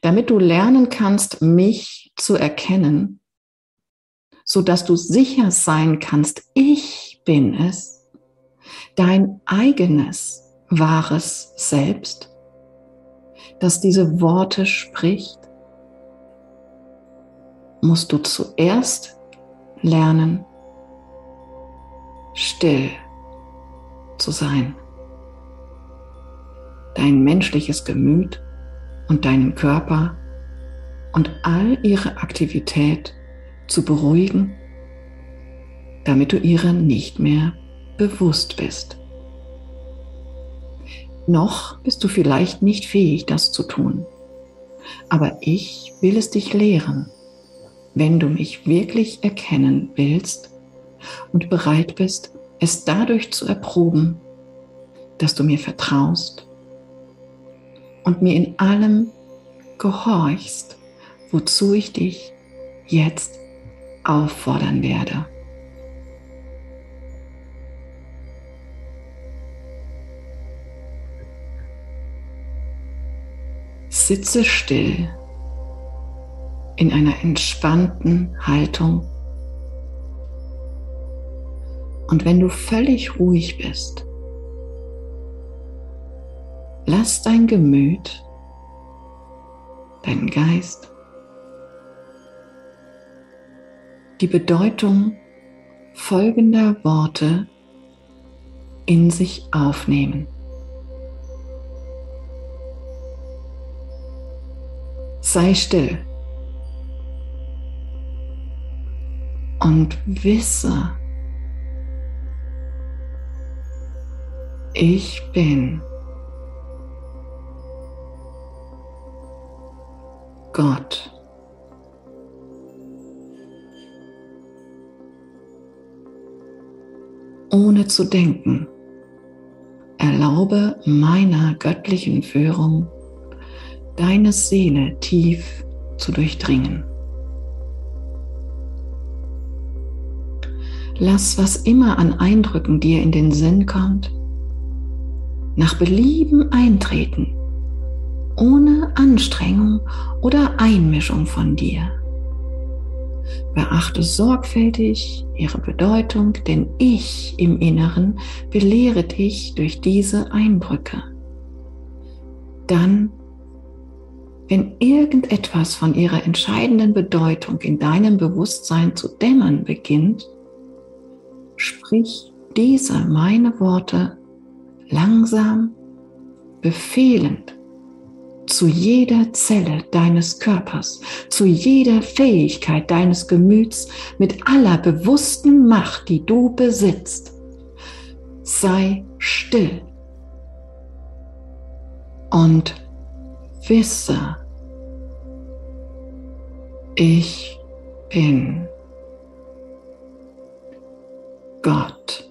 damit du lernen kannst, mich zu erkennen, sodass du sicher sein kannst, ich bin es, dein eigenes wahres Selbst, das diese Worte spricht, musst du zuerst lernen, still zu sein. Dein menschliches Gemüt und deinen Körper und all ihre Aktivität zu beruhigen, damit du ihrer nicht mehr bewusst bist. Noch bist du vielleicht nicht fähig, das zu tun, aber ich will es dich lehren, wenn du mich wirklich erkennen willst und bereit bist, es dadurch zu erproben, dass du mir vertraust und mir in allem gehorchst, wozu ich dich jetzt auffordern werde. Sitze still in einer entspannten Haltung und wenn du völlig ruhig bist, lass dein Gemüt, deinen Geist, die Bedeutung folgender Worte in sich aufnehmen. Sei still und wisse, ich bin Gott. Ohne zu denken, erlaube meiner göttlichen Führung, deine Seele tief zu durchdringen. Lass, was immer an Eindrücken dir in den Sinn kommt, nach Belieben eintreten, ohne Anstrengung oder Einmischung von dir. Beachte sorgfältig ihre Bedeutung, denn ich im Inneren belehre dich durch diese Eindrücke. Dann, wenn irgendetwas von ihrer entscheidenden Bedeutung in deinem Bewusstsein zu dämmern beginnt, sprich diese meine Worte langsam, befehlend zu jeder Zelle deines Körpers, zu jeder Fähigkeit deines Gemüts mit aller bewussten Macht, die du besitzt. Sei still und wisse, ich bin Gott.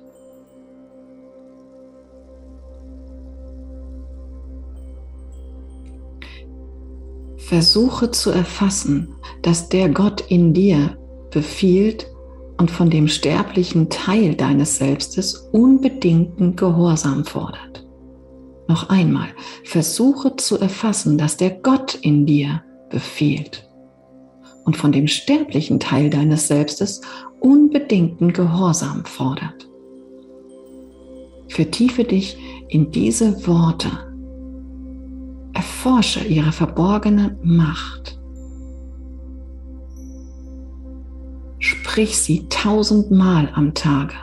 Versuche zu erfassen, dass der Gott in dir befiehlt und von dem sterblichen Teil deines Selbstes unbedingten Gehorsam fordert. Noch einmal, versuche zu erfassen, dass der Gott in dir befiehlt und von dem sterblichen Teil deines Selbstes unbedingten Gehorsam fordert. Vertiefe dich in diese Worte. Erforsche ihre verborgene Macht. Sprich sie 1000-mal am Tage,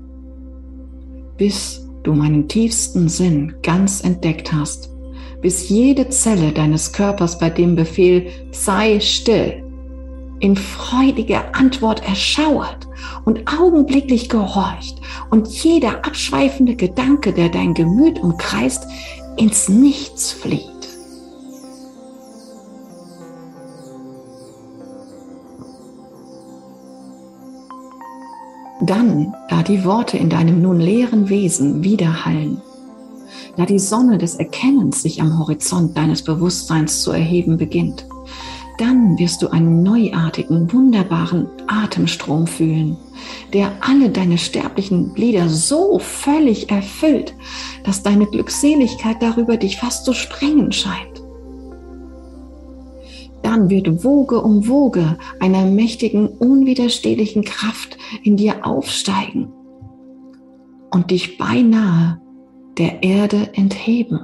bis du meinen tiefsten Sinn ganz entdeckt hast, bis jede Zelle deines Körpers bei dem Befehl sei still in freudiger Antwort erschauert und augenblicklich gehorcht und jeder abschweifende Gedanke, der dein Gemüt umkreist, ins Nichts flieht. Dann, da die Worte in deinem nun leeren Wesen widerhallen, da die Sonne des Erkennens sich am Horizont deines Bewusstseins zu erheben beginnt, dann wirst du einen neuartigen, wunderbaren Atemstrom fühlen, der alle deine sterblichen Glieder so völlig erfüllt, dass deine Glückseligkeit darüber dich fast zu sprengen scheint. dann wird Woge um Woge einer mächtigen, unwiderstehlichen Kraft in dir aufsteigen und dich beinahe der Erde entheben.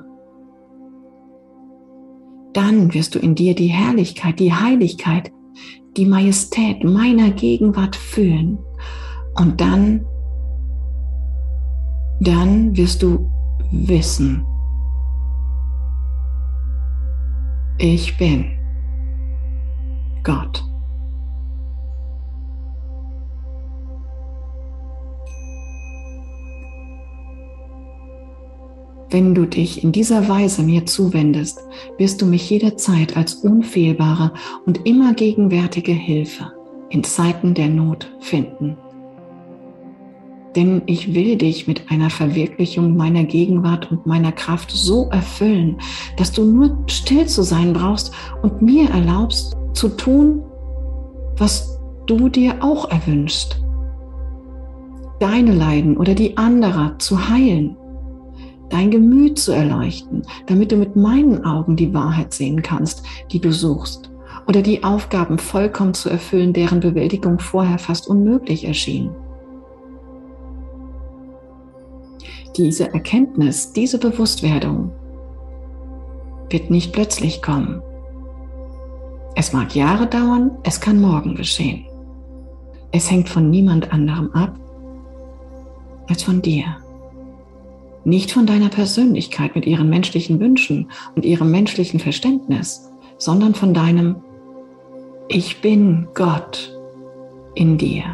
Dann wirst du in dir die Herrlichkeit, die Heiligkeit, die Majestät meiner Gegenwart fühlen. Und dann wirst du wissen, ich bin Gott. Wenn du dich in dieser Weise mir zuwendest, wirst du mich jederzeit als unfehlbare und immer gegenwärtige Hilfe in Zeiten der Not finden. Denn ich will dich mit einer Verwirklichung meiner Gegenwart und meiner Kraft so erfüllen, dass du nur still zu sein brauchst und mir erlaubst zu tun, was du dir auch erwünschst. Deine Leiden oder die anderer zu heilen, dein Gemüt zu erleuchten, damit du mit meinen Augen die Wahrheit sehen kannst, die du suchst, oder die Aufgaben vollkommen zu erfüllen, deren Bewältigung vorher fast unmöglich erschien. Diese Erkenntnis, diese Bewusstwerdung wird nicht plötzlich kommen. Es mag Jahre dauern, es kann morgen geschehen. Es hängt von niemand anderem ab als von dir. Nicht von deiner Persönlichkeit mit ihren menschlichen Wünschen und ihrem menschlichen Verständnis, sondern von deinem Ich bin Gott in dir.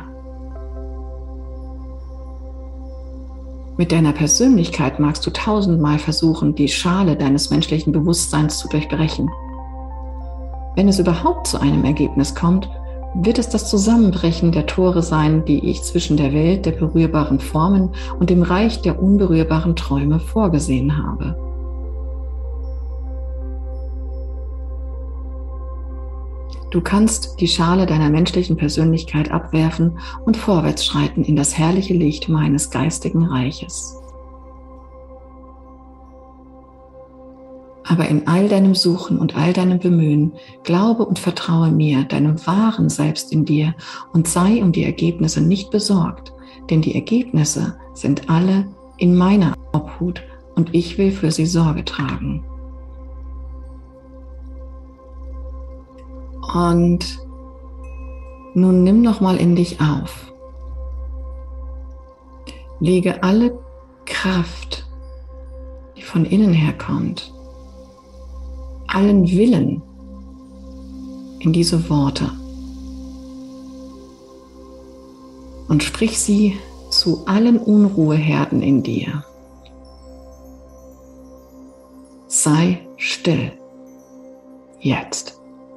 Mit deiner Persönlichkeit magst du 1000-mal versuchen, die Schale deines menschlichen Bewusstseins zu durchbrechen. Wenn es überhaupt zu einem Ergebnis kommt, wird es das Zusammenbrechen der Tore sein, die ich zwischen der Welt der berührbaren Formen und dem Reich der unberührbaren Träume vorgesehen habe. Du kannst die Schale deiner menschlichen Persönlichkeit abwerfen und vorwärts schreiten in das herrliche Licht meines geistigen Reiches. Aber in all deinem Suchen und all deinem Bemühen, glaube und vertraue mir, deinem wahren Selbst in dir, und sei um die Ergebnisse nicht besorgt, denn die Ergebnisse sind alle in meiner Obhut und ich will für sie Sorge tragen. Und nun nimm noch mal in dich auf. Lege alle Kraft, die von innen herkommt, allen Willen in diese Worte und sprich sie zu allen Unruheherden in dir. Sei still, jetzt.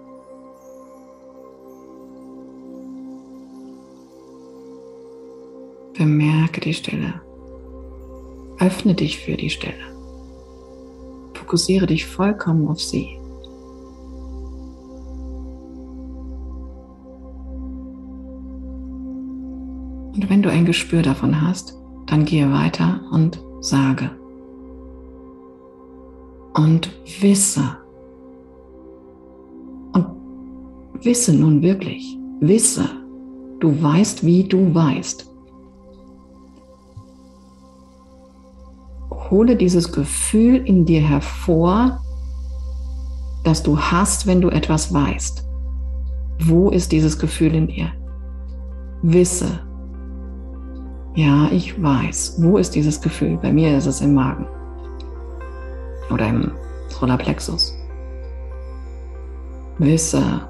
Bemerke die Stille. Öffne dich für die Stille. Fokussiere dich vollkommen auf sie. Und wenn du ein Gespür davon hast, dann gehe weiter und sage. Und wisse. Und wisse nun wirklich. Wisse. Du weißt, wie du weißt. Hole dieses Gefühl in dir hervor, das du hast, wenn du etwas weißt. Wo ist dieses Gefühl in dir? Wisse. Ja, ich weiß. Wo ist dieses Gefühl? Bei mir ist es im Magen oder im Solarplexus. Wisse.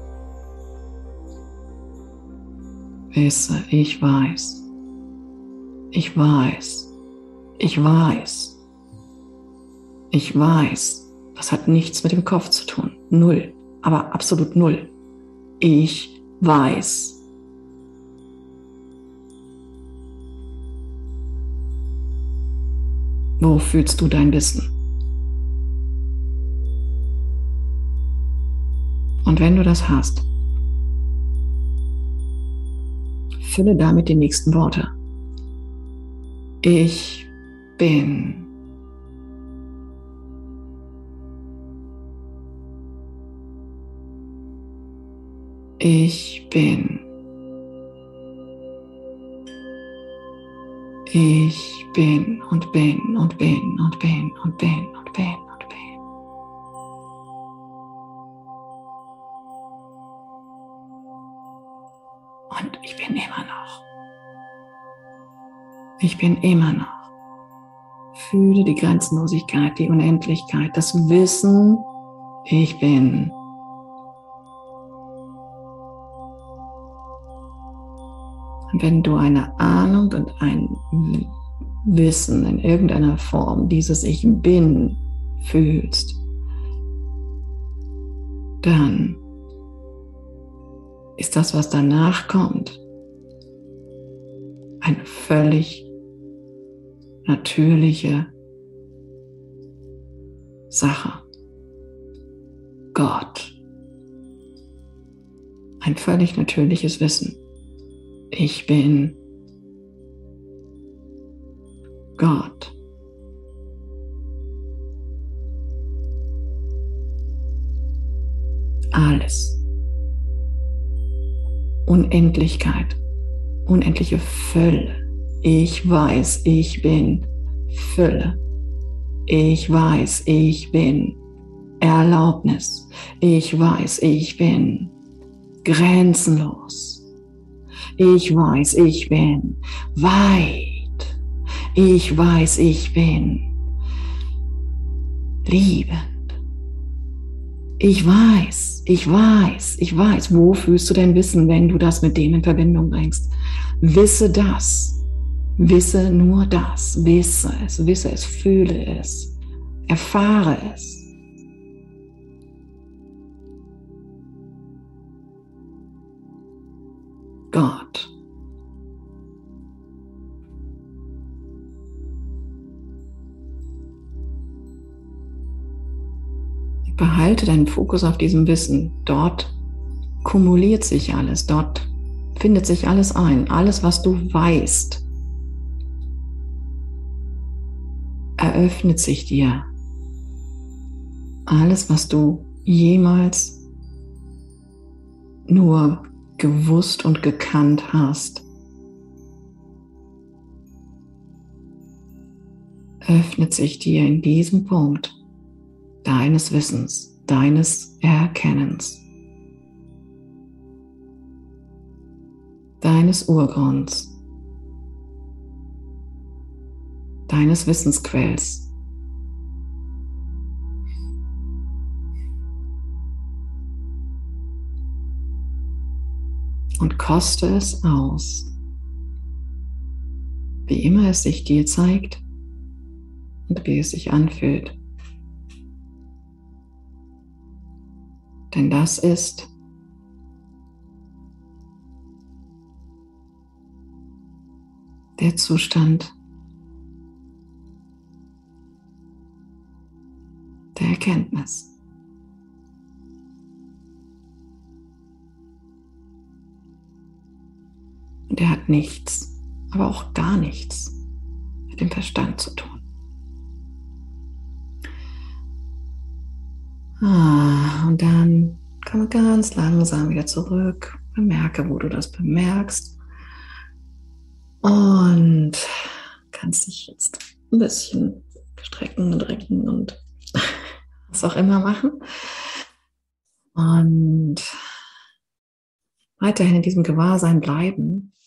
Wisse, ich weiß. Ich weiß. Ich weiß. Ich weiß. Das hat nichts mit dem Kopf zu tun. Null. Aber absolut null. Ich weiß. Wo fühlst du dein Wissen? Und wenn du das hast, fülle damit die nächsten Worte. Ich bin. Ich bin. Ich bin und bin und bin und bin und bin und bin und bin. Und ich bin immer noch. Ich bin immer noch. Fühle die Grenzenlosigkeit, die Unendlichkeit, das Wissen, ich bin. Und wenn du eine Ahnung und ein Wissen in irgendeiner Form, dieses Ich Bin, fühlst, dann ist das, was danach kommt, eine völlig natürliche Sache. Gott. Ein völlig natürliches Wissen. Ich bin Gott. Alles. Unendlichkeit. Unendliche Fülle. Ich weiß, ich bin Fülle. Ich weiß, ich bin Erlaubnis. Ich weiß, ich bin grenzenlos. Ich weiß, ich bin weit. Ich weiß, ich bin liebend. Ich weiß. Wo fühlst du dein Wissen, wenn du das mit dem in Verbindung bringst? Wisse das. Wisse nur das. Wisse es, fühle es, erfahre es. Gott. Behalte deinen Fokus auf diesem Wissen. Dort kumuliert sich alles, dort findet sich alles ein. Alles, was du weißt, eröffnet sich dir. Alles, was du jemals nur gewusst und gekannt hast, öffnet sich dir in diesem Punkt deines Wissens, deines Erkennens, deines Urgrunds, deines Wissensquells. Und koste es aus, wie immer es sich dir zeigt und wie es sich anfühlt. Denn das ist der Zustand der Erkenntnis. Und er hat nichts, aber auch gar nichts mit dem Verstand zu tun. Und dann komme ganz langsam wieder zurück. Bemerke, wo du das bemerkst. Und kannst dich jetzt ein bisschen strecken und recken und was auch immer machen. Und weiterhin in diesem Gewahrsein bleiben.